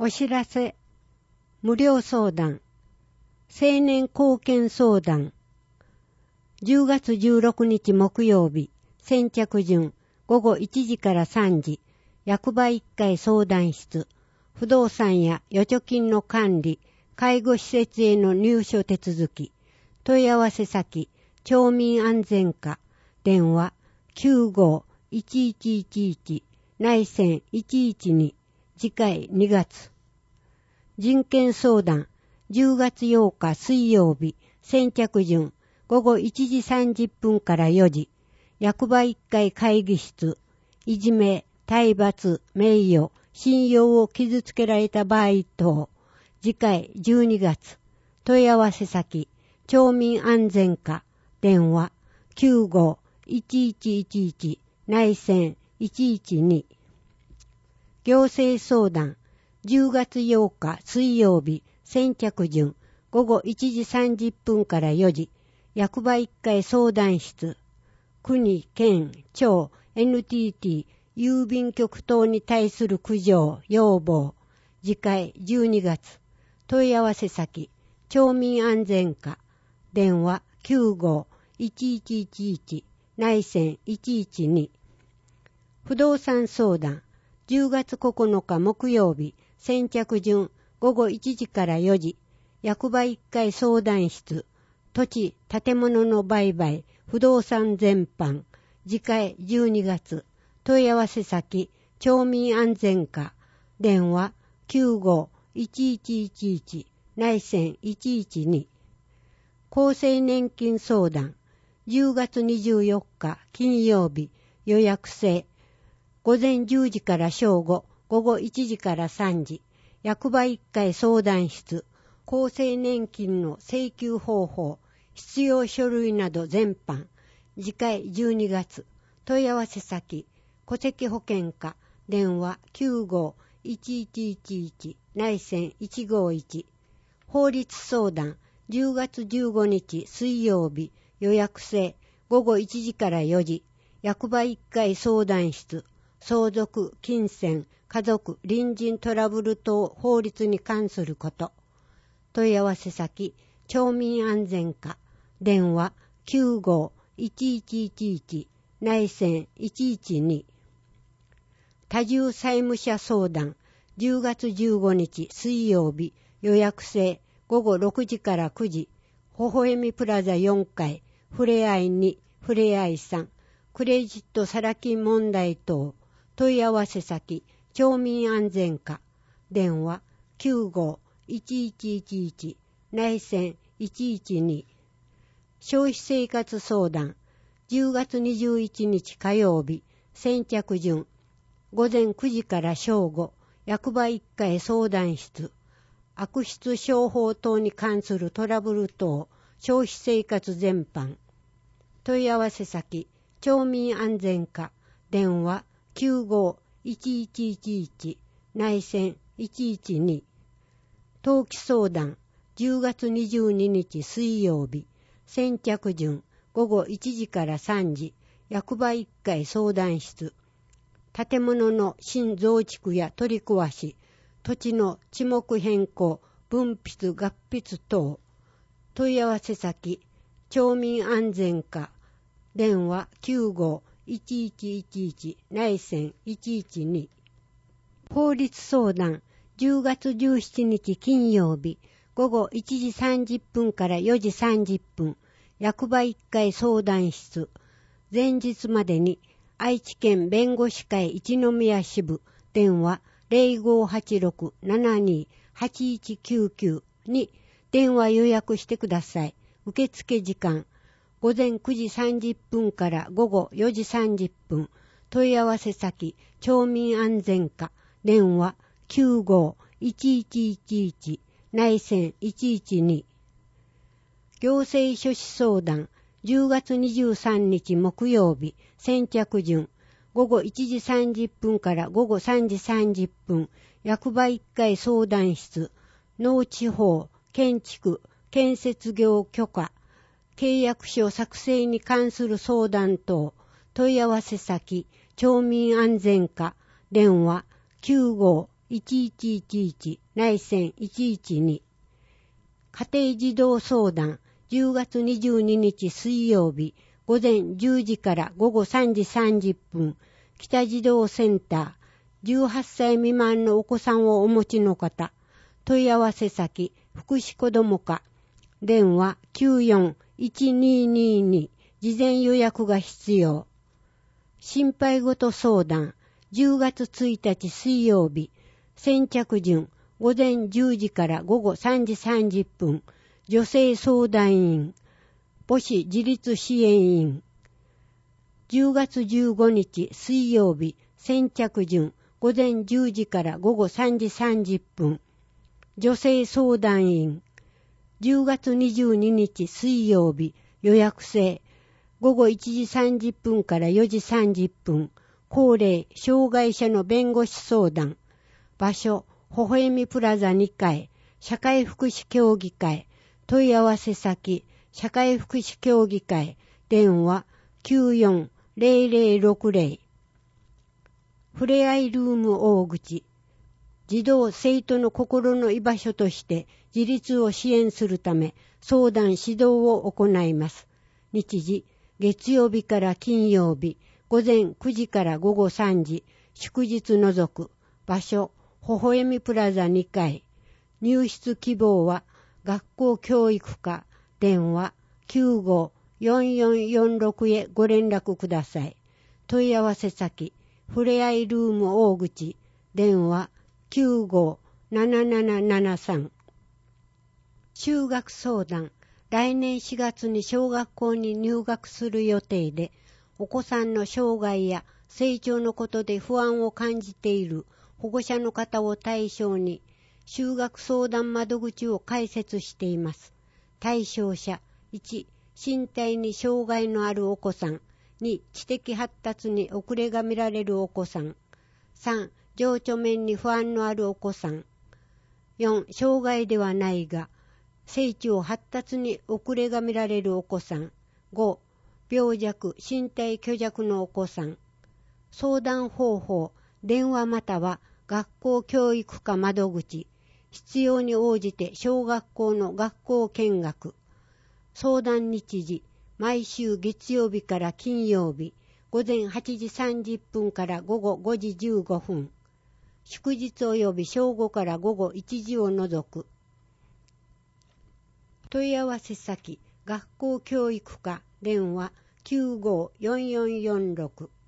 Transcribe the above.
お知らせ、無料相談、青年貢献相談、10月16日木曜日、先着順、午後1時から3時、役場1階相談室、不動産や預貯金の管理、介護施設への入所手続き、問い合わせ先、町民安全課、電話95-1111、内線112、次回2月。人権相談、10月8日水曜日、先着順、午後1時30分から4時、役場1階会議室、いじめ、体罰、名誉、信用を傷つけられた場合等、次回12月、問い合わせ先、町民安全課、電話95-1111、内線112。行政相談、10月8日水曜日、先着順、午後1時30分から4時、役場1階相談室、国、県、町、NTT、郵便局等に対する苦情、要望、次回12月、問い合わせ先、町民安全課、電話95-1111、内線112。不動産相談、10月9日木曜日、先着順、午後1時から4時、役場1階相談室、土地、建物の売買、不動産全般、次回12月、問い合わせ先、町民安全課、電話95-1111、内線112。厚生年金相談、10月24日金曜日、予約制、午前10時から正午、午後1時から3時、役場1階相談室、厚生年金の請求方法、必要書類など全般、次回12月、問い合わせ先、戸籍保険課、電話95-1111、内線151。法律相談、10月15日水曜日、予約制、午後1時から4時、役場1階相談室、相続、金銭、家族、隣人トラブル等法律に関すること。問い合わせ先、町民安全課、電話95-1111、内線112。多重債務者相談、10月15日水曜日、予約制、午後6時から9時、微笑みプラザ4階、ふれあい2、ふれあい3、クレジットサラ金問題等、問い合わせ先、町民安全課、電話95-1111、内線112。消費生活相談、10月21日火曜日、先着順、午前9時から正午、役場1階相談室、悪質商法等に関するトラブル等、消費生活全般。問い合わせ先、町民安全課、電話95-1111、内線112。登記相談、10月22日水曜日、先着順、午後1時から3時、役場1階相談室、建物の新増築や取り壊し、土地の地目変更、分筆合筆等、問い合わせ先、町民安全課、電話95-1111、内線112。法律相談、10月17日金曜日、午後1時30分から4時30分、役場1階相談室、前日までに愛知県弁護士会一宮支部、電話0586-72-8199に電話予約してください。受付時間、午前9時30分から午後4時30分、問い合わせ先、町民安全課、電話95-1111、内線112。行政書士相談、10月23日木曜日、先着順、午後1時30分から午後3時30分、役場1階相談室、農地法、建築、建設業許可、契約書作成に関する相談等、問い合わせ先、町民安全課、電話95-1111 1111内線112家庭児童相談10月22日水曜日午前10時から午後3時30分北児童センター18歳未満のお子さんをお持ちの方問い合わせ先福祉子ども課電話941222事前予約が必要心配事相談10月1日水曜日先着順午前10時から午後3時30分女性相談員母子自立支援員10月15日水曜日先着順午前10時から午後3時30分女性相談員10月22日水曜日予約制午後1時30分から4時30分高齢障害者の弁護士相談場所微笑みプラザ2階社会福祉協議会問い合わせ先社会福祉協議会電話940060ふれあいルーム大口児童生徒の心の居場所として自立を支援するため相談指導を行います。日時月曜日から金曜日午前9時から午後3時祝日除く場所微笑みプラザ2階入室希望は学校教育課電話954446へご連絡ください。問い合わせ先ふれあいルーム大口電話957773就学相談来年4月に小学校に入学する予定でお子さんの障害や成長のことで不安を感じている保護者の方を対象に就学相談窓口を開設しています。対象者1、身体に障害のあるお子さん2、知的発達に遅れが見られるお子さん3、情緒面に不安のあるお子さん4、障害ではないが成長発達に遅れが見られるお子さん5、病弱身体虚弱のお子さん相談方法電話または学校教育課窓口必要に応じて小学校の学校見学相談日時毎週月曜日から金曜日午前8時30分から午後5時15分祝日及び正午から午後1時を除く問い合わせ先学校教育課電話954446